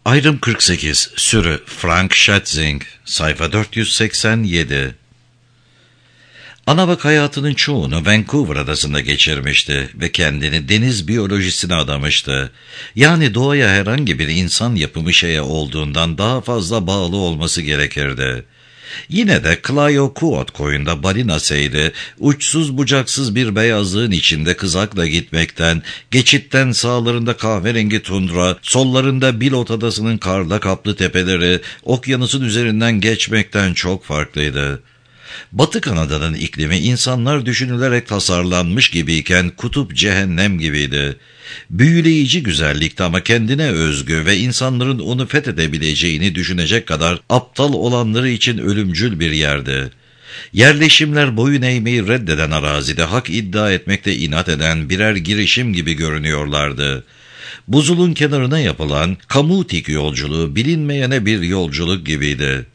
Ayrım 48. Sürü Frank Schätzing. Sayfa 487. Anavak hayatının çoğunu Vancouver adasında geçirmişti ve kendini deniz biyolojisine adamıştı. Yani doğaya herhangi bir insan yapımı şeye olduğundan daha fazla bağlı olması gerekirdi. Yine de Clayoquot koyunda balina seyri, uçsuz bucaksız bir beyazlığın içinde kızakla gitmekten, geçitten sağlarında kahverengi tundra, sollarında Billot Adası'nın karla kaplı tepeleri, okyanusun üzerinden geçmekten çok farklıydı. Batı Kanada'nın iklimi insanlar düşünülerek tasarlanmış gibiyken kutup cehennem gibiydi. Büyüleyici güzellikti ama kendine özgü ve insanların onu fethedebileceğini düşünecek kadar aptal olanları için ölümcül bir yerdi. Yerleşimler boyun eğmeyi reddeden arazide hak iddia etmekte inat eden birer girişim gibi görünüyorlardı. Buzulun kenarına yapılan Kamutik yolculuğu bilinmeyene bir yolculuk gibiydi.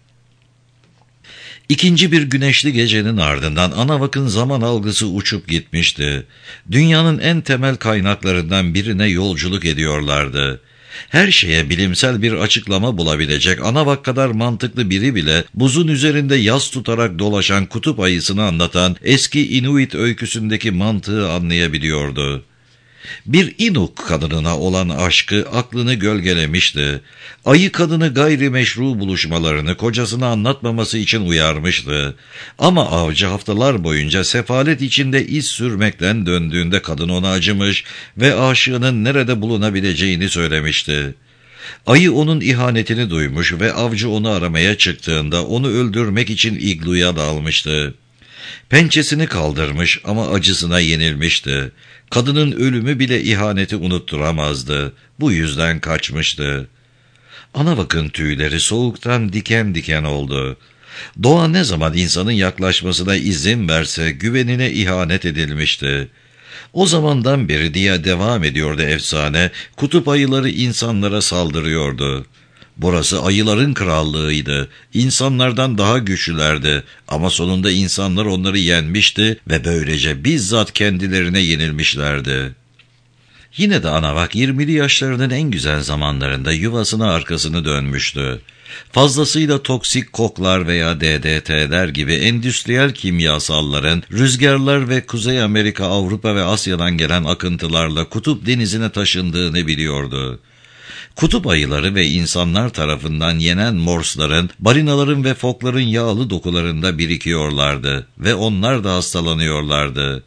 İkinci bir güneşli gecenin ardından Anavak'ın zaman algısı uçup gitmişti. Dünyanın en temel kaynaklarından birine yolculuk ediyorlardı. Her şeye bilimsel bir açıklama bulabilecek Anavak kadar mantıklı biri bile buzun üzerinde yas tutarak dolaşan kutup ayısını anlatan eski Inuit öyküsündeki mantığı anlayabiliyordu. Bir Inuk kadınına olan aşkı aklını gölgelemişti. Ayı kadını gayrimeşru buluşmalarını kocasına anlatmaması için uyarmıştı. Ama avcı haftalar boyunca sefalet içinde iz sürmekten döndüğünde kadın ona acımış ve aşığının nerede bulunabileceğini söylemişti. Ayı onun ihanetini duymuş ve avcı onu aramaya çıktığında onu öldürmek için igluya dalmıştı. Pençesini kaldırmış ama acısına yenilmişti. Kadının ölümü bile ihaneti unutturamazdı. Bu yüzden kaçmıştı. Anavak'ın tüyleri soğuktan diken diken oldu. Doğa ne zaman insanın yaklaşmasına izin verse güvenine ihanet edilmişti. O zamandan beri diye devam ediyordu efsane, kutup ayıları insanlara saldırıyordu. Burası ayıların krallığıydı. İnsanlardan daha güçlülerdi ama sonunda insanlar onları yenmişti ve böylece bizzat kendilerine yenilmişlerdi. Yine de Anavak 20'li yaşlarının en güzel zamanlarında yuvasına arkasını dönmüştü. Fazlasıyla toksik koklar veya DDT'ler gibi endüstriyel kimyasalların, rüzgarlar ve Kuzey Amerika, Avrupa ve Asya'dan gelen akıntılarla kutup denizine taşındığını biliyordu. Kutup ayıları ve insanlar tarafından yenen morsların, balinaların ve fokların yağlı dokularında birikiyorlardı ve onlar da hastalanıyorlardı.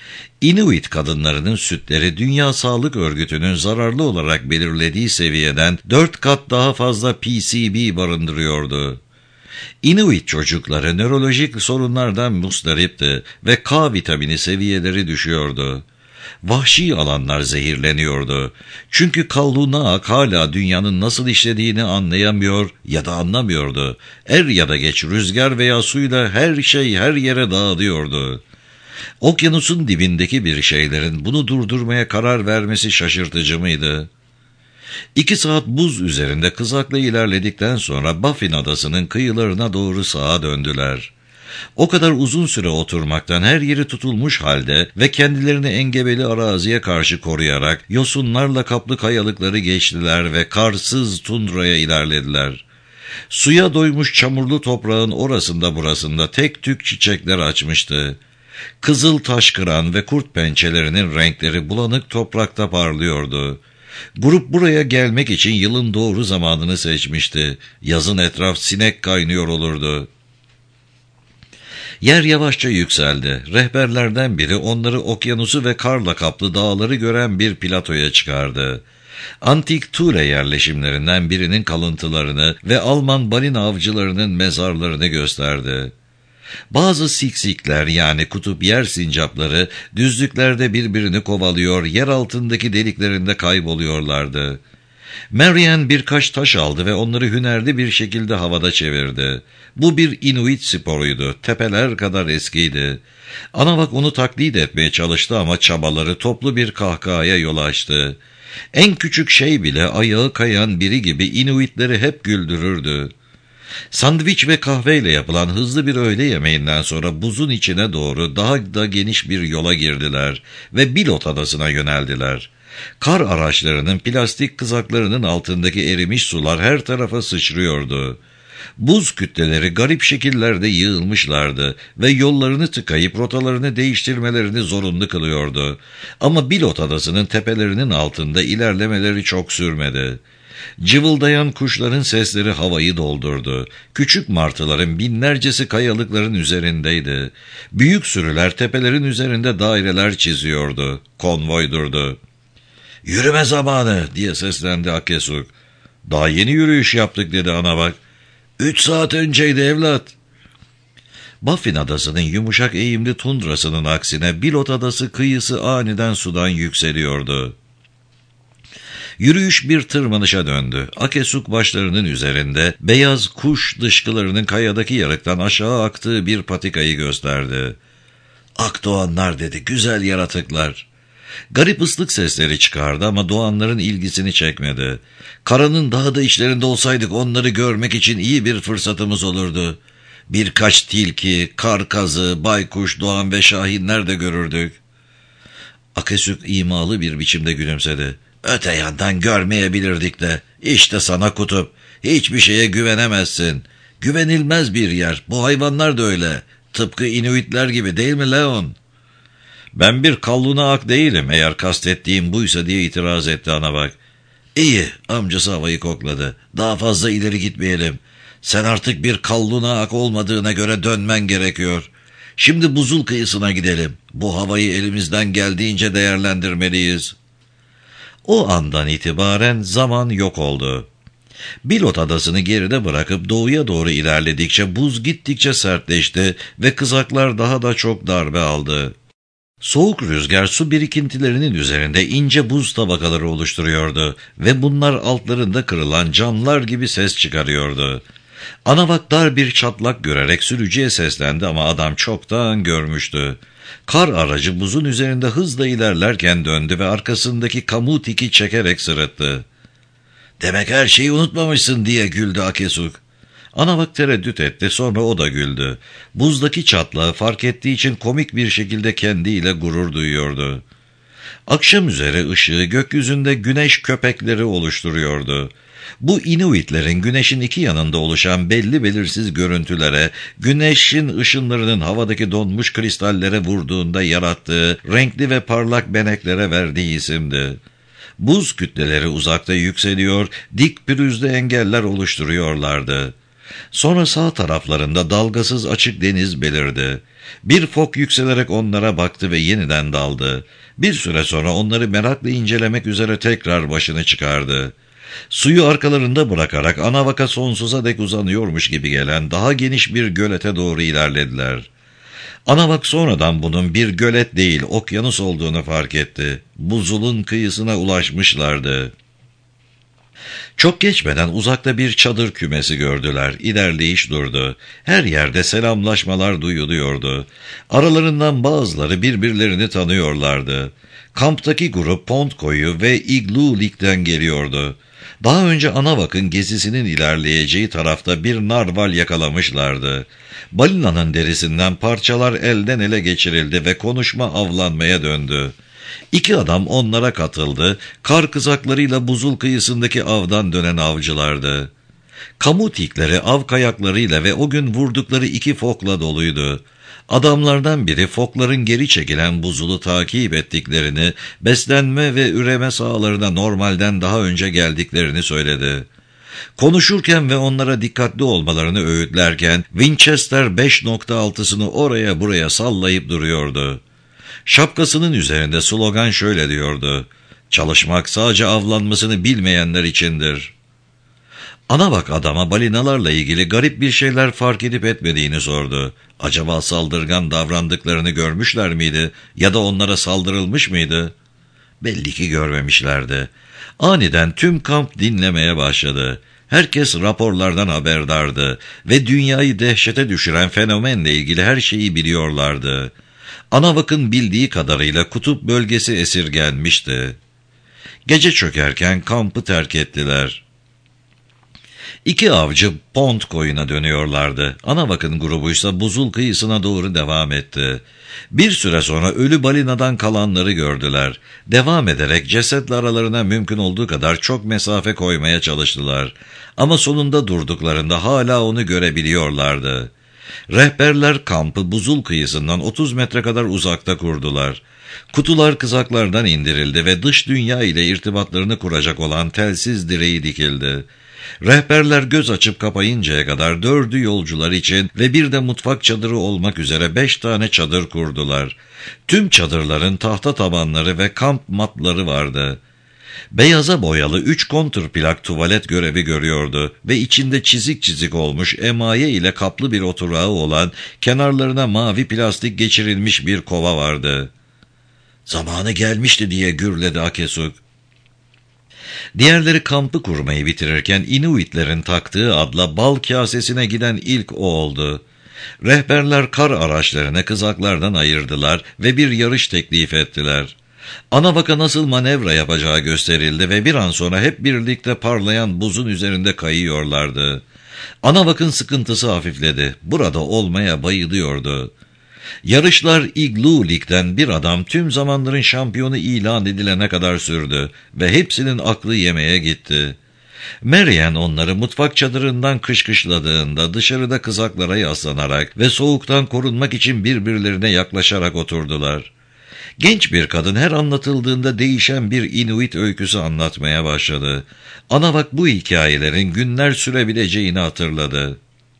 Inuit kadınlarının sütleri Dünya Sağlık Örgütü'nün zararlı olarak belirlediği seviyeden 4 kat daha fazla PCB barındırıyordu. Inuit çocukları nörolojik sorunlardan muzdaripti ve K vitamini seviyeleri düşüyordu. Vahşi alanlar zehirleniyordu. Çünkü Kallunaak hala dünyanın nasıl işlediğini anlayamıyor ya da anlamıyordu. Er ya da geç rüzgar veya suyla her şey her yere dağılıyordu. Okyanusun dibindeki bir şeylerin bunu durdurmaya karar vermesi şaşırtıcı mıydı? 2 saat buz üzerinde kızakla ilerledikten sonra Baffin Adası'nın kıyılarına doğru sağa döndüler. O kadar uzun süre oturmaktan her yeri tutulmuş halde ve kendilerini engebeli araziye karşı koruyarak yosunlarla kaplı kayalıkları geçtiler ve karsız tundraya ilerlediler. Suya doymuş çamurlu toprağın orasında burasında tek tük çiçekler açmıştı. Kızıl taşkıran ve kurt pençelerinin renkleri bulanık toprakta parlıyordu. Grup buraya gelmek için yılın doğru zamanını seçmişti. Yazın etraf sinek kaynıyor olurdu. Yer yavaşça yükseldi. Rehberlerden biri onları okyanusu ve karla kaplı dağları gören bir platoya çıkardı. Antik Ture yerleşimlerinden birinin kalıntılarını ve Alman balina avcılarının mezarlarını gösterdi. Bazı siksikler yani kutup yer sincapları düzlüklerde birbirini kovalıyor, yer altındaki deliklerinde kayboluyorlardı. Marian birkaç taş aldı ve onları hünerli bir şekilde havada çevirdi. Bu bir Inuit sporuydu, tepeler kadar eskiydi. Anavak onu taklit etmeye çalıştı ama çabaları toplu bir kahkahaya yol açtı. En küçük şey bile ayağı kayan biri gibi Inuitleri hep güldürürdü. Sandviç ve kahveyle yapılan hızlı bir öğle yemeğinden sonra buzun içine doğru daha da geniş bir yola girdiler ve Billot Adası'na yöneldiler. Kar araçlarının plastik kızaklarının altındaki erimiş sular her tarafa sıçrıyordu. Buz kütleleri garip şekillerde yığılmışlardı ve yollarını tıkayıp rotalarını değiştirmelerini zorunlu kılıyordu. Ama Bilot Adası'nın tepelerinin altında ilerlemeleri çok sürmedi. Cıvıldayan kuşların sesleri havayı doldurdu. Küçük martıların binlercesi kayalıkların üzerindeydi. Büyük sürüler tepelerin üzerinde daireler çiziyordu. Konvoy durdu. "Yürüme zamanı!" diye seslendi Akesuk. "Daha yeni yürüyüş yaptık," dedi Anavak. 3 saat önceydi evlat." Baffin Adası'nın yumuşak eğimli tundrasının aksine Bilot Adası kıyısı aniden sudan yükseliyordu. Yürüyüş bir tırmanışa döndü. Akesuk başlarının üzerinde beyaz kuş dışkılarının kayadaki yarıktan aşağı aktığı bir patikayı gösterdi. "Akdoğanlar," dedi, "güzel yaratıklar." Garip ıslık sesleri çıkardı ama doğanların ilgisini çekmedi. "Karanın daha da içlerinde olsaydık onları görmek için iyi bir fırsatımız olurdu. Birkaç tilki, kar kazı, baykuş, doğan ve şahinler de görürdük." Akesuk imalı bir biçimde gülümsedi. "Öte yandan görmeyebilirdik de. İşte sana kutup. Hiçbir şeye güvenemezsin. Güvenilmez bir yer. Bu hayvanlar da öyle. Tıpkı Inuitler gibi, değil mi Leon?" "Ben bir kallunaak değilim, eğer kastettiğim buysa," diye itiraz etti Anavak. "İyi," amcası havayı kokladı. "Daha fazla ileri gitmeyelim. Sen artık bir kallunaak olmadığına göre dönmen gerekiyor. Şimdi buzul kıyısına gidelim. Bu havayı elimizden geldiğince değerlendirmeliyiz." O andan itibaren zaman yok oldu. Bilot Adası'nı geride bırakıp doğuya doğru ilerledikçe buz gittikçe sertleşti ve kızaklar daha da çok darbe aldı. Soğuk rüzgar su birikintilerinin üzerinde ince buz tabakaları oluşturuyordu ve bunlar altlarında kırılan camlar gibi ses çıkarıyordu. Anavak dar bir çatlak görerek sürücüye seslendi ama adam çoktan görmüştü. Kar aracı buzun üzerinde hızla ilerlerken döndü ve arkasındaki kamutiki çekerek sırıttı. "Demek her şeyi unutmamışsın," diye güldü Akesuk. Anavak tereddüt etti, sonra o da güldü. Buzdaki çatlağı fark ettiği için komik bir şekilde kendiyle gurur duyuyordu. Akşam üzeri ışığı gökyüzünde güneş köpekleri oluşturuyordu. Bu Inuitlerin güneşin iki yanında oluşan belli belirsiz görüntülere, güneşin ışınlarının havadaki donmuş kristallere vurduğunda yarattığı renkli ve parlak beneklere verdiği isimdi. Buz kütleleri uzakta yükseliyor, dik pürüzlü engeller oluşturuyorlardı. Sonra sağ taraflarında dalgasız açık deniz belirdi. Bir fok yükselerek onlara baktı ve yeniden daldı. Bir süre sonra onları merakla incelemek üzere tekrar başını çıkardı. Suyu arkalarında bırakarak Anavak'a sonsuza dek uzanıyormuş gibi gelen daha geniş bir gölete doğru ilerlediler. Anavak sonradan bunun bir gölet değil, okyanus olduğunu fark etti. Buzulun kıyısına ulaşmışlardı. Çok geçmeden uzakta bir çadır kümesi gördüler. İlerleyiş durdu. Her yerde selamlaşmalar duyuluyordu. Aralarından bazıları birbirlerini tanıyorlardı. Kamptaki grup Pont Koyu ve Igloo Lake'den geliyordu. Daha önce Anavak'ın gezisinin ilerleyeceği tarafta bir narval yakalamışlardı. Balinanın derisinden parçalar elden ele geçirildi ve konuşma avlanmaya döndü. 2 adam onlara katıldı. Kar kızaklarıyla buzul kıyısındaki avdan dönen avcılardı. Kamutikleri av kayaklarıyla ve o gün vurdukları 2 fokla doluydu. Adamlardan biri fokların geri çekilen buzulu takip ettiklerini, beslenme ve üreme sahalarına normalden daha önce geldiklerini söyledi. Konuşurken ve onlara dikkatli olmalarını öğütlerken Winchester 5.6'sını oraya buraya sallayıp duruyordu. Şapkasının üzerinde slogan şöyle diyordu: "Çalışmak sadece avlanmasını bilmeyenler içindir." Anavak adama balinalarla ilgili garip bir şeyler fark edip etmediğini sordu. Acaba saldırgan davrandıklarını görmüşler miydi ya da onlara saldırılmış mıydı? Belli ki görmemişlerdi. Aniden tüm kamp dinlemeye başladı. Herkes raporlardan haberdardı ve dünyayı dehşete düşüren fenomenle ilgili her şeyi biliyorlardı. Anavak'ın bildiği kadarıyla kutup bölgesi esirgenmişti. Gece çökerken kampı terk ettiler. İki avcı Pond koyuna dönüyorlardı. Anavak'ın grubuysa buzul kıyısına doğru devam etti. Bir süre sonra ölü balinadan kalanları gördüler. Devam ederek cesetle aralarına mümkün olduğu kadar çok mesafe koymaya çalıştılar. Ama sonunda durduklarında hala onu görebiliyorlardı. Rehberler kampı buzul kıyısından 30 metre kadar uzakta kurdular. Kutular kızaklardan indirildi ve dış dünya ile irtibatlarını kuracak olan telsiz direği dikildi. Rehberler göz açıp kapayıncaya kadar 4'ü yolcular için ve bir de mutfak çadırı olmak üzere 5 tane çadır kurdular. Tüm çadırların tahta tabanları ve kamp matları vardı. Beyaza boyalı 3 kontrplak tuvalet görevi görüyordu ve içinde çizik çizik olmuş emaye ile kaplı bir oturağı olan kenarlarına mavi plastik geçirilmiş bir kova vardı. "Zamanı gelmişti," diye gürledi Akesuk. Diğerleri kampı kurmayı bitirirken Inuitlerin taktığı adla bal kasesine giden ilk o oldu. Rehberler kar araçlarını kızaklardan ayırdılar ve bir yarış teklif ettiler. Anavak'a nasıl manevra yapacağı gösterildi ve bir an sonra hep birlikte parlayan buzun üzerinde kayıyorlardı. Anavak'ın sıkıntısı hafifledi. Burada olmaya bayılıyordu. Yarışlar Igloo Lig'den bir adam tüm zamanların şampiyonu ilan edilene kadar sürdü ve hepsinin aklı yemeğe gitti. Marian onları mutfak çadırından kışkışladığında dışarıda kızaklara yaslanarak ve soğuktan korunmak için birbirlerine yaklaşarak oturdular. Genç bir kadın her anlatıldığında değişen bir Inuit öyküsü anlatmaya başladı. Anavak bu hikayelerin günler sürebileceğini hatırladı.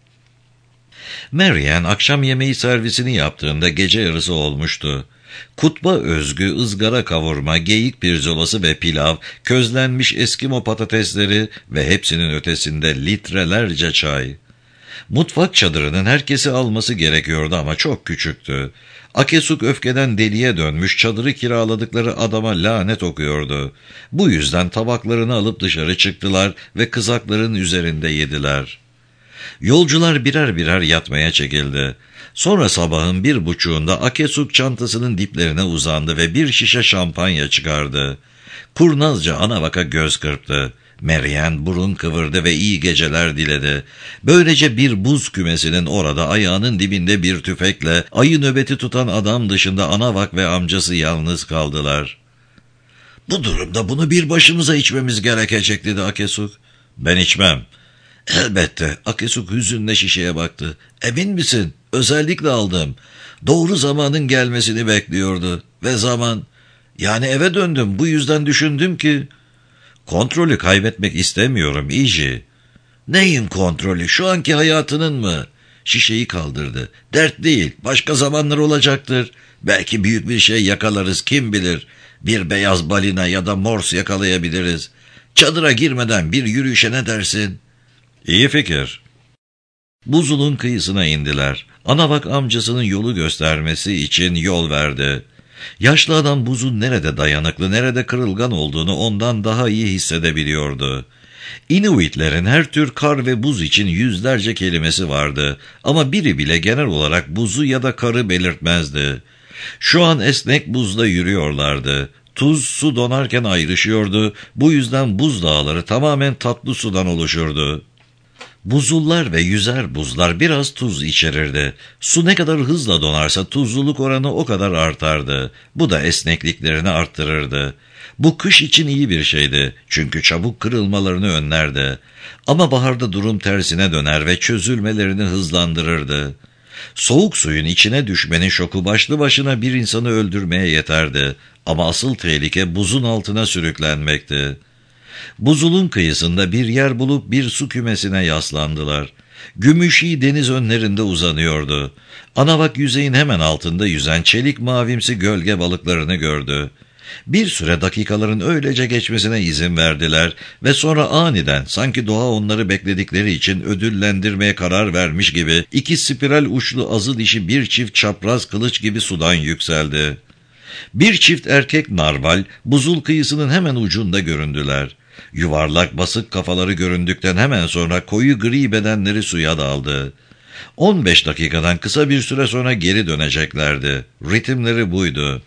Marian akşam yemeği servisini yaptığında gece yarısı olmuştu. Kutba özgü ızgara kavurma, geyik pirzolası ve pilav, közlenmiş Eskimo patatesleri ve hepsinin ötesinde litrelerce çay. Mutfak çadırının herkesi alması gerekiyordu ama çok küçüktü. Akesuk öfkeden deliye dönmüş, çadırı kiraladıkları adama lanet okuyordu. Bu yüzden tabaklarını alıp dışarı çıktılar ve kızakların üzerinde yediler. Yolcular birer birer yatmaya çekildi. Sonra sabahın 1:30'unda Akesuk çantasının diplerine uzandı ve bir şişe şampanya çıkardı. Kurnazca Anavak'a göz kırptı. Marian burun kıvırdı ve iyi geceler diledi. Böylece bir buz kümesinin orada ayağının dibinde bir tüfekle ayı nöbeti tutan adam dışında Anavak ve amcası yalnız kaldılar. "Bu durumda bunu bir başımıza içmemiz gerekecek," dedi Akesuk. "Ben içmem." "Elbette." Akesuk hüzünle şişeye baktı. "Emin misin? Özellikle aldım. Doğru zamanın gelmesini bekliyordu. Ve zaman... Yani eve döndüm. Bu yüzden düşündüm ki... Kontrolü kaybetmek istemiyorum İji." "Neyin kontrolü? Şu anki hayatının mı?" Şişeyi kaldırdı. "Dert değil. Başka zamanlar olacaktır. Belki büyük bir şey yakalarız, kim bilir. Bir beyaz balina ya da mors yakalayabiliriz. Çadıra girmeden bir yürüyüşe ne dersin?" "İyi fikir." Buzulun kıyısına indiler. Anavak amcasının yolu göstermesi için yol verdi. Yaşlı adam buzun nerede dayanıklı, nerede kırılgan olduğunu ondan daha iyi hissedebiliyordu. Inuitlerin her tür kar ve buz için yüzlerce kelimesi vardı ama biri bile genel olarak buzu ya da karı belirtmezdi. Şu an esnek buzda yürüyorlardı. Tuz su donarken ayrışıyordu, bu yüzden buz dağları tamamen tatlı sudan oluşurdu. Buzullar ve yüzer buzlar biraz tuz içerirdi. Su ne kadar hızla donarsa tuzluluk oranı o kadar artardı. Bu da esnekliklerini arttırırdı. Bu kış için iyi bir şeydi çünkü çabuk kırılmalarını önlerdi. Ama baharda durum tersine döner ve çözülmelerini hızlandırırdı. Soğuk suyun içine düşmenin şoku başlı başına bir insanı öldürmeye yeterdi. Ama asıl tehlike buzun altına sürüklenmekti. Buzulun kıyısında bir yer bulup bir su kümesine yaslandılar. Gümüşi deniz önlerinde uzanıyordu. Anavak yüzeyin hemen altında yüzen çelik mavimsi gölge balıklarını gördü. Bir süre dakikaların öylece geçmesine izin verdiler ve sonra aniden sanki doğa onları bekledikleri için ödüllendirmeye karar vermiş gibi iki spiral uçlu azı dişi bir çift çapraz kılıç gibi sudan yükseldi. Bir çift erkek narval buzul kıyısının hemen ucunda göründüler. Yuvarlak basık kafaları göründükten hemen sonra koyu gri bedenleri suya daldı. 15 dakikadan kısa bir süre sonra geri döneceklerdi. Ritimleri buydu.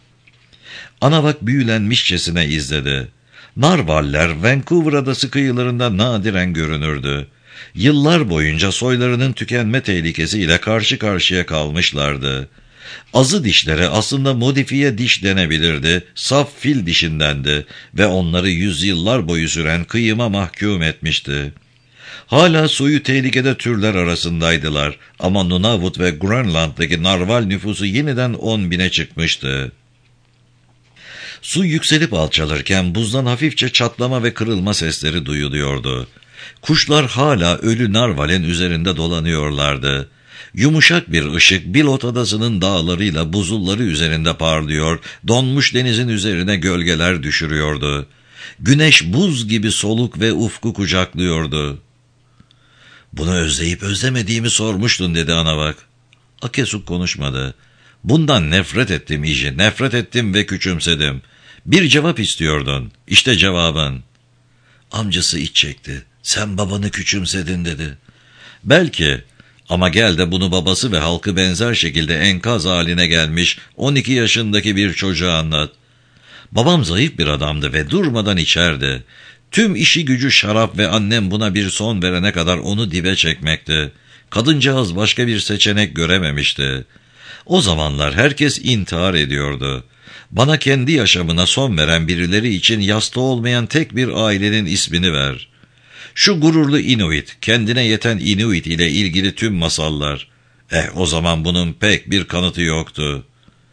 Anavak büyülenmişçesine izledi. Narvaller Vancouver adası kıyılarında nadiren görünürdü. Yıllar boyunca soylarının tükenme tehlikesiyle karşı karşıya kalmışlardı. Azı dişlere aslında modifiye diş denebilirdi, saf fil dişindendi ve onları yüzyıllar boyu süren kıyıma mahkum etmişti. Hala soyu tehlikede türler arasındaydılar ama Nunavut ve Grönland'daki narval nüfusu yeniden 10.000'e çıkmıştı. Su yükselip alçalırken buzdan hafifçe çatlama ve kırılma sesleri duyuluyordu. Kuşlar hala ölü narvalin üzerinde dolanıyorlardı. Yumuşak bir ışık Bilot Adası'nın dağlarıyla buzulları üzerinde parlıyor, donmuş denizin üzerine gölgeler düşürüyordu. Güneş buz gibi soluk ve ufku kucaklıyordu. "Bunu özleyip özlemediğimi sormuştun," dedi Anavak. Akesuk konuşmadı. "Bundan nefret ettim İji, nefret ettim ve küçümsedim. Bir cevap istiyordun. İşte cevabın." Amcası iç çekti. "Sen babanı küçümsedin," dedi. "Belki, ama gel de bunu babası ve halkı benzer şekilde enkaz haline gelmiş 12 yaşındaki bir çocuğa anlat. Babam zayıf bir adamdı ve durmadan içerdi. Tüm işi gücü şarap ve annem buna bir son verene kadar onu dibe çekmekti. Kadıncağız başka bir seçenek görememişti. O zamanlar herkes intihar ediyordu. Bana kendi yaşamına son veren birileri için yastı olmayan tek bir ailenin ismini ver. Şu gururlu Inuit, kendine yeten Inuit ile ilgili tüm masallar. O zaman bunun pek bir kanıtı yoktu."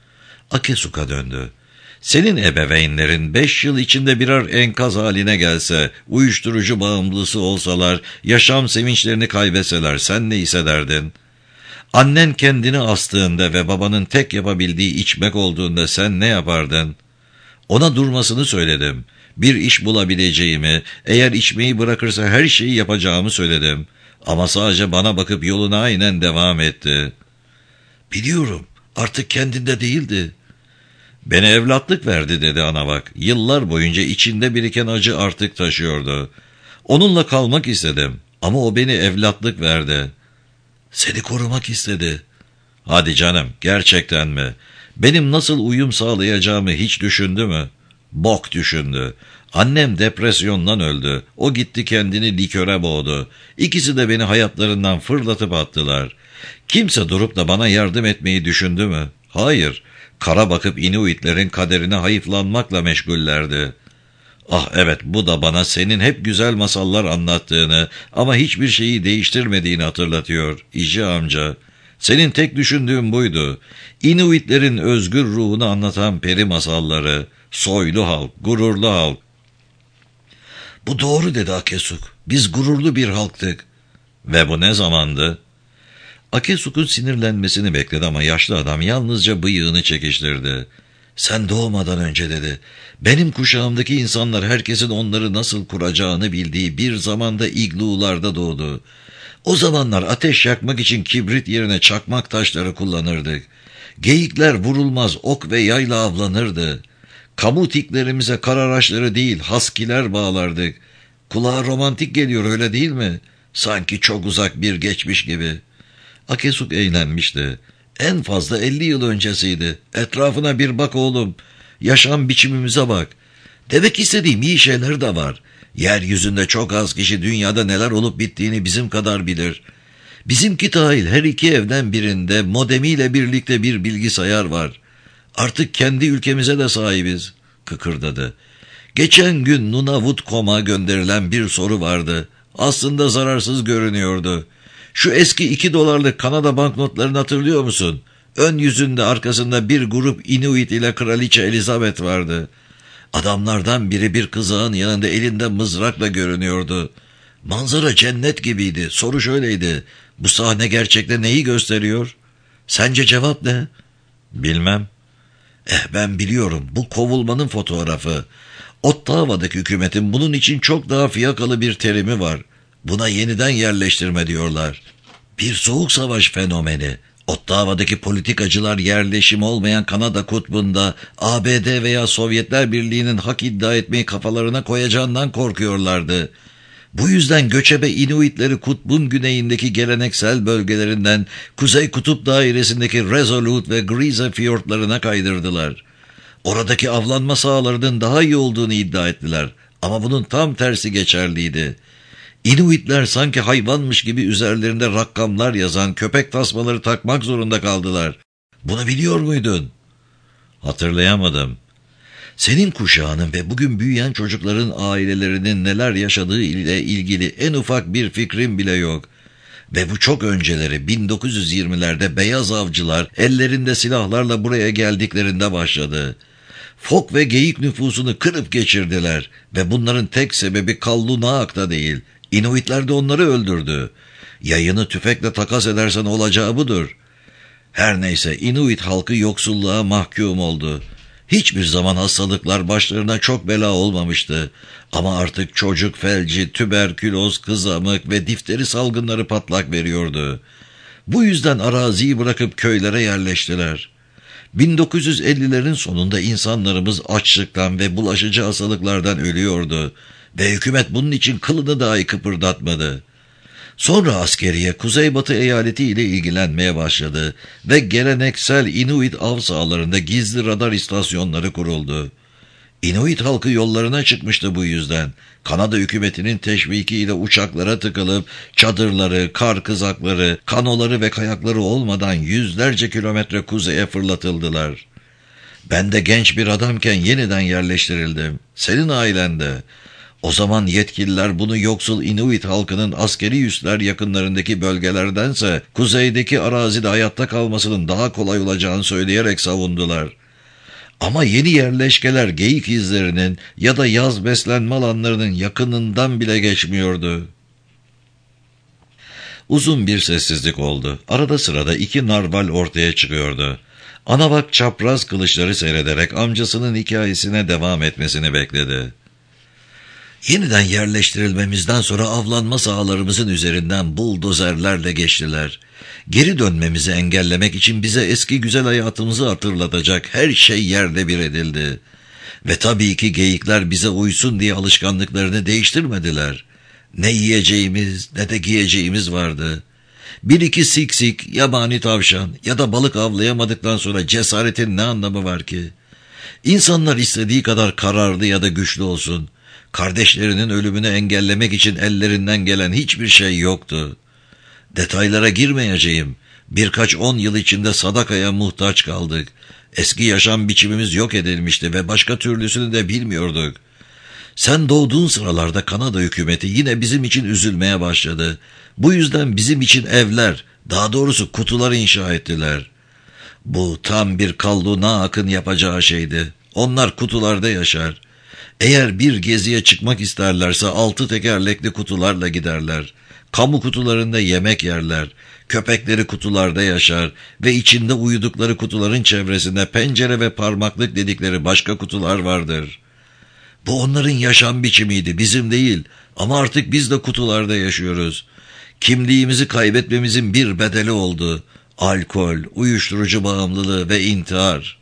Akesuk'a döndü. "Senin ebeveynlerin 5 yıl içinde birer enkaz haline gelse, uyuşturucu bağımlısı olsalar, yaşam sevinçlerini kaybetseler sen ne hissederdin? Annen kendini astığında ve babanın tek yapabildiği içmek olduğunda sen ne yapardın? Ona durmasını söyledim. Bir iş bulabileceğimi, eğer içmeyi bırakırsa her şeyi yapacağımı söyledim. Ama sadece bana bakıp yoluna aynen devam etti." "Biliyorum, artık kendinde değildi." "Beni evlatlık verdi," dedi Anavak. "Yıllar boyunca içinde biriken acı artık taşıyordu. Onunla kalmak istedim ama o beni evlatlık verdi." "Seni korumak istedi." "Hadi canım, gerçekten mi? Benim nasıl uyum sağlayacağımı hiç düşündü mü?" "Bok düşündü. Annem depresyondan öldü. O gitti kendini liköre boğdu. İkisi de beni hayatlarından fırlatıp attılar. Kimse durup da bana yardım etmeyi düşündü mü? Hayır. Kara bakıp Inuitlerin kaderine hayıflanmakla meşgullerdi." "Ah evet, bu da bana senin hep güzel masallar anlattığını ama hiçbir şeyi değiştirmediğini hatırlatıyor İji amca. Senin tek düşündüğün buydu. Inuitlerin özgür ruhunu anlatan peri masalları. Soylu halk, gururlu halk." "Bu doğru," dedi Akesuk. "Biz gururlu bir halktık." "Ve bu ne zamandı?" Akesuk'un sinirlenmesini bekledi ama yaşlı adam yalnızca bıyığını çekiştirdi. "Sen doğmadan önce," dedi. "Benim kuşağımdaki insanlar herkesin onları nasıl kuracağını bildiği bir zamanda iglularda doğdu. O zamanlar ateş yakmak için kibrit yerine çakmak taşları kullanırdık. Geyikler vurulmaz ok ve yayla avlanırdı. Kamutiklerimize kararaşları değil haskiler bağlardık. Kulağa romantik geliyor, öyle değil mi? Sanki çok uzak bir geçmiş gibi." Akesuk eğlenmişti. "En fazla 50 yıl öncesiydi. Etrafına bir bak oğlum. Yaşam biçimimize bak. Demek istediğim iyi şeyler de var. Yeryüzünde çok az kişi dünyada neler olup bittiğini bizim kadar bilir. Bizimki dahil her iki evden birinde modemiyle birlikte bir bilgisayar var. Artık kendi ülkemize de sahibiz," kıkırdadı. "Geçen gün Nunavut.com'a gönderilen bir soru vardı. Aslında zararsız görünüyordu. Şu eski 2 dolarlık Kanada banknotlarını hatırlıyor musun? Ön yüzünde arkasında bir grup Inuit ile Kraliçe Elizabeth vardı. Adamlardan biri bir kızağın yanında elinde mızrakla görünüyordu. Manzara cennet gibiydi. Soru şöyleydi: bu sahne gerçekte neyi gösteriyor? Sence cevap ne?" "Bilmem." Ben biliyorum. Bu kovulmanın fotoğrafı. Ottawa'daki hükümetin bunun için çok daha fiyakalı bir terimi var. Buna yeniden yerleştirme diyorlar. Bir soğuk savaş fenomeni. Ottawa'daki politikacılar yerleşim olmayan Kanada kutbunda ABD veya Sovyetler Birliği'nin hak iddia etmeyi kafalarına koyacağından korkuyorlardı. Bu yüzden göçebe Inuitleri kutbun güneyindeki geleneksel bölgelerinden Kuzey Kutup Dairesi'ndeki Resolute ve Grise fiyortlarına kaydırdılar. Oradaki avlanma sahalarının daha iyi olduğunu iddia ettiler ama bunun tam tersi geçerliydi. Inuitler sanki hayvanmış gibi üzerlerinde rakamlar yazan köpek tasmaları takmak zorunda kaldılar. Bunu biliyor muydun? Hatırlayamadım. Senin kuşağının ve bugün büyüyen çocukların ailelerinin neler yaşadığı ile ilgili en ufak bir fikrim bile yok. Ve bu çok önceleri 1920'lerde beyaz avcılar ellerinde silahlarla buraya geldiklerinde başladı. Fok ve geyik nüfusunu kırıp geçirdiler ve bunların tek sebebi Kallunaak'ta değil. Inuitler de onları öldürdü. Yayını tüfekle takas edersen olacağı budur. Her neyse Inuit halkı yoksulluğa mahkum oldu. Hiçbir zaman hastalıklar başlarına çok bela olmamıştı. Ama artık çocuk felci, tüberküloz, kızamık ve difteri salgınları patlak veriyordu. Bu yüzden araziyi bırakıp köylere yerleştiler. 1950'lerin sonunda insanlarımız açlıktan ve bulaşıcı hastalıklardan ölüyordu ve hükümet bunun için kılını dahi kıpırdatmadı. Sonra askeriye Kuzeybatı eyaleti ile ilgilenmeye başladı ve geleneksel Inuit av sahalarında gizli radar istasyonları kuruldu. Inuit halkı yollarına çıkmıştı bu yüzden. Kanada hükümetinin teşvikiyle uçaklara tıkılıp çadırları, kar kızakları, kanoları ve kayakları olmadan yüzlerce kilometre kuzeye fırlatıldılar. Ben de genç bir adamken yeniden yerleştirildim. Senin ailende. O zaman yetkililer bunu yoksul Inuit halkının askeri üsler yakınlarındaki bölgelerdense kuzeydeki arazide hayatta kalmasının daha kolay olacağını söyleyerek savundular. Ama yeni yerleşkeler geyik izlerinin ya da yaz beslenme alanlarının yakınından bile geçmiyordu. Uzun bir sessizlik oldu. Arada sırada iki narval ortaya çıkıyordu. Anavak çapraz kılıçları seyrederek amcasının hikayesine devam etmesini bekledi. Yeniden yerleştirilmemizden sonra avlanma sahalarımızın üzerinden buldozerlerle geçtiler. Geri dönmemizi engellemek için bize eski güzel hayatımızı hatırlatacak her şey yerle bir edildi. Ve tabii ki geyikler bize uysun diye alışkanlıklarını değiştirmediler. Ne yiyeceğimiz ne de giyeceğimiz vardı. Bir iki siksik, yabani tavşan ya da balık avlayamadıktan sonra cesaretin ne anlamı var ki? İnsanlar istediği kadar kararlı ya da güçlü olsun. Kardeşlerinin ölümünü engellemek için ellerinden gelen hiçbir şey yoktu. Detaylara girmeyeceğim. Birkaç 10 yıl içinde sadakaya muhtaç kaldık. Eski yaşam biçimimiz yok edilmişti ve başka türlüsünü de bilmiyorduk. Sen doğduğun sıralarda Kanada hükümeti yine bizim için üzülmeye başladı. Bu yüzden bizim için evler, daha doğrusu kutular inşa ettiler. Bu tam bir Kallunaak'ın yapacağı şeydi. Onlar kutularda yaşar. Eğer bir geziye çıkmak isterlerse 6 tekerlekli kutularla giderler. Kamu kutularında yemek yerler. Köpekleri kutularda yaşar ve içinde uyudukları kutuların çevresinde pencere ve parmaklık dedikleri başka kutular vardır. Bu onların yaşam biçimiydi, bizim değil. Ama artık biz de kutularda yaşıyoruz. Kimliğimizi kaybetmemizin bir bedeli oldu. Alkol, uyuşturucu bağımlılığı ve intihar.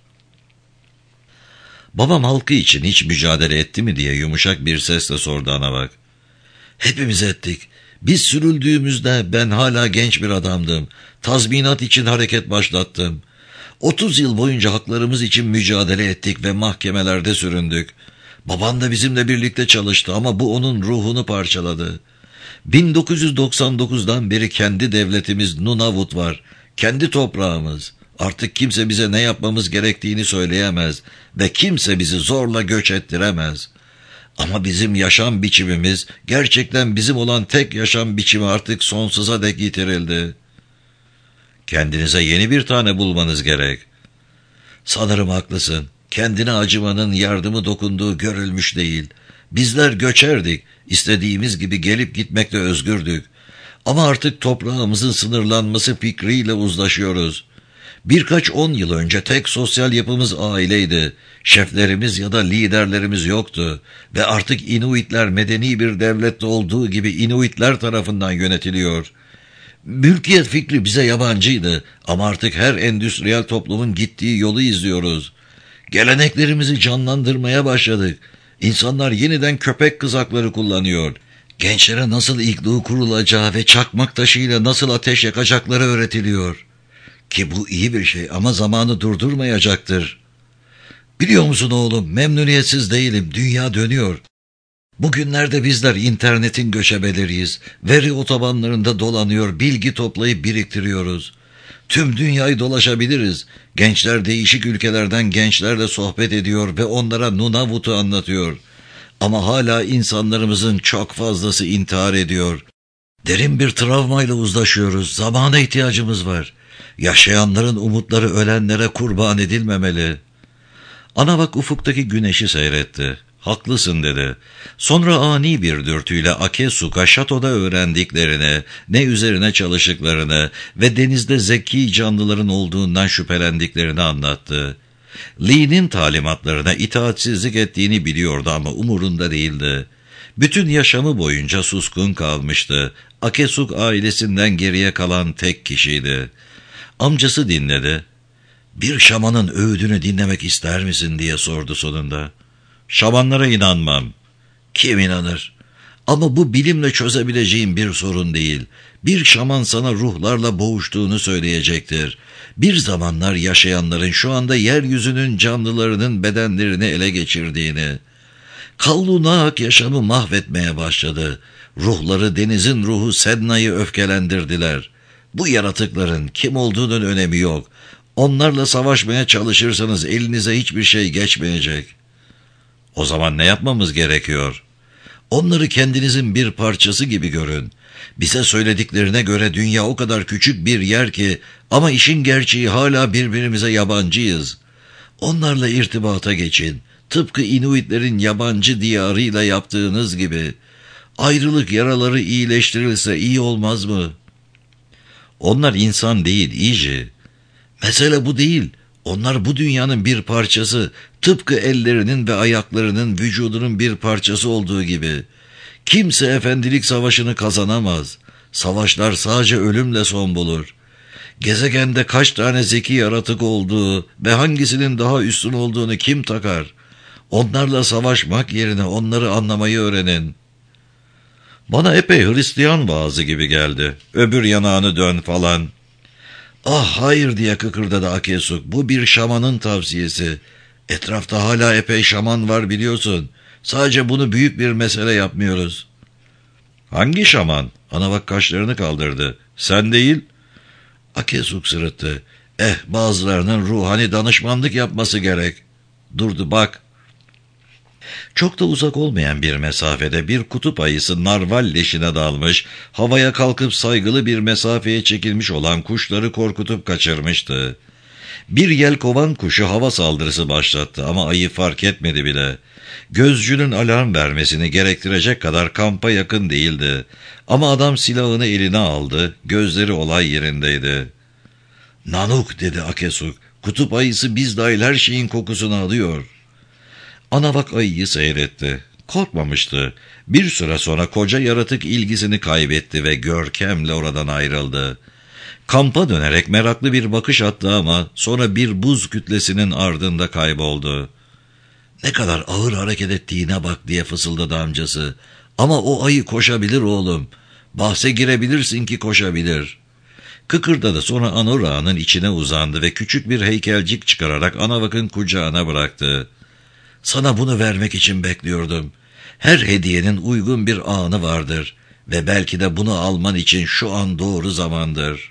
Babam halkı için hiç mücadele etti mi diye yumuşak bir sesle sordu Anavak. Hepimiz ettik. Biz sürüldüğümüzde ben hala genç bir adamdım. Tazminat için hareket başlattım. 30 yıl boyunca haklarımız için mücadele ettik ve mahkemelerde süründük. Babam da bizimle birlikte çalıştı ama bu onun ruhunu parçaladı. 1999'dan beri kendi devletimiz Nunavut var. Kendi toprağımız. Artık kimse bize ne yapmamız gerektiğini söyleyemez ve kimse bizi zorla göç ettiremez. Ama bizim yaşam biçimimiz, gerçekten bizim olan tek yaşam biçimi artık sonsuza dek yitirildi. Kendinize yeni bir tane bulmanız gerek. Sanırım haklısın. Kendine acımanın yardımı dokunduğu görülmüş değil. Bizler göçerdik. İstediğimiz gibi gelip gitmekte özgürdük. Ama artık toprağımızın sınırlanması fikriyle uzlaşıyoruz. Birkaç 10 yıl önce tek sosyal yapımız aileydi. Şeflerimiz ya da liderlerimiz yoktu. Ve artık Inuitler medeni bir devlette olduğu gibi Inuitler tarafından yönetiliyor. Mülkiyet fikri bize yabancıydı ama artık her endüstriyel toplumun gittiği yolu izliyoruz. Geleneklerimizi canlandırmaya başladık. İnsanlar yeniden köpek kızakları kullanıyor. Gençlere nasıl iglu kurulacağı ve çakmak taşıyla nasıl ateş yakacakları öğretiliyor. Ki bu iyi bir şey ama zamanı durdurmayacaktır. Biliyor musun oğlum, memnuniyetsiz değilim, dünya dönüyor. Bugünlerde bizler internetin göçebeleriyiz. Veri otobanlarında dolanıyor, bilgi toplayıp biriktiriyoruz. Tüm dünyayı dolaşabiliriz. Gençler değişik ülkelerden gençlerle sohbet ediyor ve onlara Nunavut'u anlatıyor. Ama hala insanlarımızın çok fazlası intihar ediyor. Derin bir travmayla uzlaşıyoruz. Zamana ihtiyacımız var. Yaşayanların umutları ölenlere kurban edilmemeli. Ana bak ufuktaki güneşi seyretti. Haklısın dedi. Sonra ani bir dürtüyle Akesuka şatoda öğrendiklerini, ne üzerine çalıştıklarını ve denizde zeki canlıların olduğundan şüphelendiklerini anlattı. Lee'nin talimatlarına itaatsizlik ettiğini biliyordu ama umurunda değildi. Bütün yaşamı boyunca suskun kalmıştı. Akesuk ailesinden geriye kalan tek kişiydi. Amcası dinledi. "Bir şamanın öğüdünü dinlemek ister misin?" diye sordu sonunda. "Şamanlara inanmam." "Kim inanır? Ama bu bilimle çözebileceğim bir sorun değil. Bir şaman sana ruhlarla boğuştuğunu söyleyecektir. Bir zamanlar yaşayanların şu anda yeryüzünün canlılarının bedenlerini ele geçirdiğini. Kallunak yaşamı mahvetmeye başladı. Ruhları denizin ruhu Sedna'yı öfkelendirdiler. Bu yaratıkların kim olduğunun önemi yok. Onlarla savaşmaya çalışırsanız elinize hiçbir şey geçmeyecek." "O zaman ne yapmamız gerekiyor?" "Onları kendinizin bir parçası gibi görün. Bize söylediklerine göre dünya o kadar küçük bir yer ki ama işin gerçeği hala birbirimize yabancıyız. Onlarla irtibata geçin. Tıpkı Inuitlerin yabancı diyarıyla yaptığınız gibi. Ayrılık yaraları iyileştirilse iyi olmaz mı?" "Onlar insan değil, iyice." "Mesele bu değil. Onlar bu dünyanın bir parçası. Tıpkı ellerinin ve ayaklarının vücudunun bir parçası olduğu gibi. Kimse efendilik savaşını kazanamaz. Savaşlar sadece ölümle son bulur. Gezegende kaç tane zeki yaratık olduğu ve hangisinin daha üstün olduğunu kim takar? Onlarla savaşmak yerine onları anlamayı öğrenin." "Bana epey Hristiyan vaazı gibi geldi. Öbür yanağını dön falan." "Ah hayır," diye kıkırdadı Akesuk. "Bu bir şamanın tavsiyesi. Etrafta hala epey şaman var biliyorsun. Sadece bunu büyük bir mesele yapmıyoruz." "Hangi şaman?" Anavak kaşlarını kaldırdı. "Sen değil." Akesuk sırıttı. Bazılarının ruhani danışmanlık yapması gerek." Durdu, "Bak." Çok da uzak olmayan bir mesafede bir kutup ayısı narval leşine dalmış, havaya kalkıp saygılı bir mesafeye çekilmiş olan kuşları korkutup kaçırmıştı. Bir yelkovan kuşu hava saldırısı başlattı ama ayı fark etmedi bile. Gözcünün alarm vermesini gerektirecek kadar kampa yakın değildi. Ama adam silahını eline aldı, gözleri olay yerindeydi. "Nanuk," dedi Akesuk, "kutup ayısı biz dahil her şeyin kokusunu alıyor." Anavak ayıyı seyretti. Korkmamıştı. Bir süre sonra koca yaratık ilgisini kaybetti ve görkemle oradan ayrıldı. Kampa dönerek meraklı bir bakış attı ama sonra bir buz kütlesinin ardında kayboldu. "Ne kadar ağır hareket ettiğine bak," diye fısıldadı amcası. "Ama o ayı koşabilir oğlum. Bahse girebilirsin ki koşabilir." Kıkırdadı, sonra Anora'nın içine uzandı ve küçük bir heykelcik çıkararak Anavak'ın kucağına bıraktı. "Sana bunu vermek için bekliyordum. Her hediyenin uygun bir anı vardır ve belki de bunu alman için şu an doğru zamandır."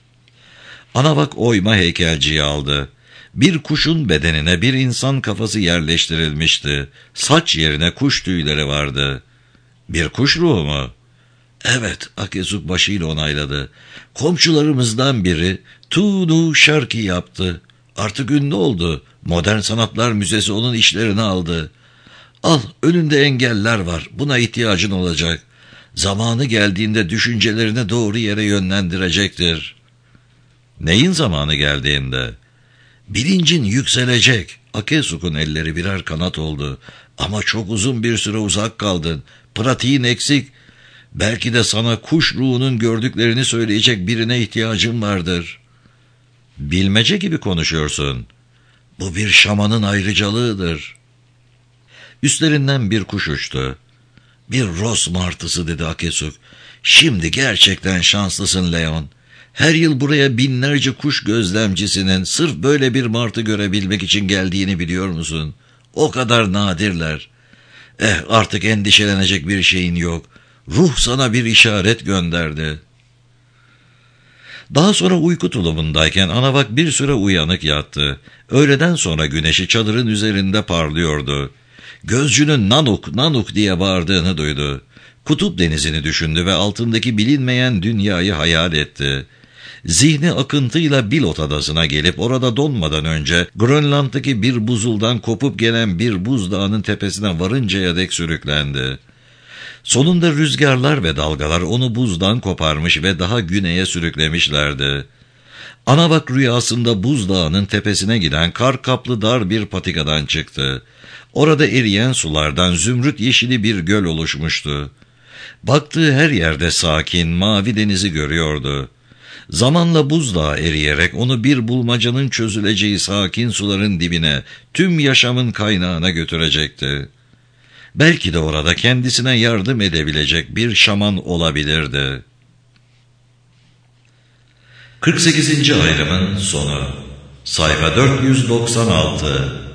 Anavak oyma heykelciyi aldı. Bir kuşun bedenine bir insan kafası yerleştirilmişti. Saç yerine kuş tüyleri vardı. "Bir kuş ruhu mu?" "Evet," Akesuk başıyla onayladı. "Komşularımızdan biri Tuğnu şarkı yaptı. Artık ünlü oldu. Modern Sanatlar Müzesi onun işlerini aldı. Al, önünde engeller var. Buna ihtiyacın olacak. Zamanı geldiğinde düşüncelerini doğru yere yönlendirecektir." "Neyin zamanı geldiğinde?" "Bilincin yükselecek." Akesuk'un elleri birer kanat oldu. "Ama çok uzun bir süre uzak kaldın. Pratiğin eksik. Belki de sana kuş ruhunun gördüklerini söyleyecek birine ihtiyacın vardır." "Bilmece gibi konuşuyorsun." "Bu bir şamanın ayrıcalığıdır." Üstlerinden bir kuş uçtu. "Bir ros martısı," dedi Akesuk. "Şimdi gerçekten şanslısın Leon. Her yıl buraya binlerce kuş gözlemcisinin sırf böyle bir martı görebilmek için geldiğini biliyor musun? O kadar nadirler. Artık endişelenecek bir şeyin yok. Ruh sana bir işaret gönderdi. Daha sonra uyku tulumundayken Anavak bir süre uyanık yattı. Öğleden sonra güneşi çadırın üzerinde parlıyordu. Gözcünün Nanuk, Nanuk diye bağırdığını duydu. Kutup denizini düşündü ve altındaki bilinmeyen dünyayı hayal etti. Zihni akıntıyla Bilot adasına gelip orada donmadan önce Grönland'daki bir buzuldan kopup gelen bir buzdağının tepesine varıncaya dek sürüklendi. Sonunda rüzgarlar ve dalgalar onu buzdan koparmış ve daha güneye sürüklemişlerdi. Anavak rüyasında buzdağının tepesine giden kar kaplı dar bir patikadan çıktı. Orada eriyen sulardan zümrüt yeşili bir göl oluşmuştu. Baktığı her yerde sakin, mavi denizi görüyordu. Zamanla buzdağı eriyerek onu bir bulmacanın çözüleceği sakin suların dibine, tüm yaşamın kaynağına götürecekti. Belki de orada kendisine yardım edebilecek bir şaman olabilirdi. 48. ayrımın sonu. Sayfa 496.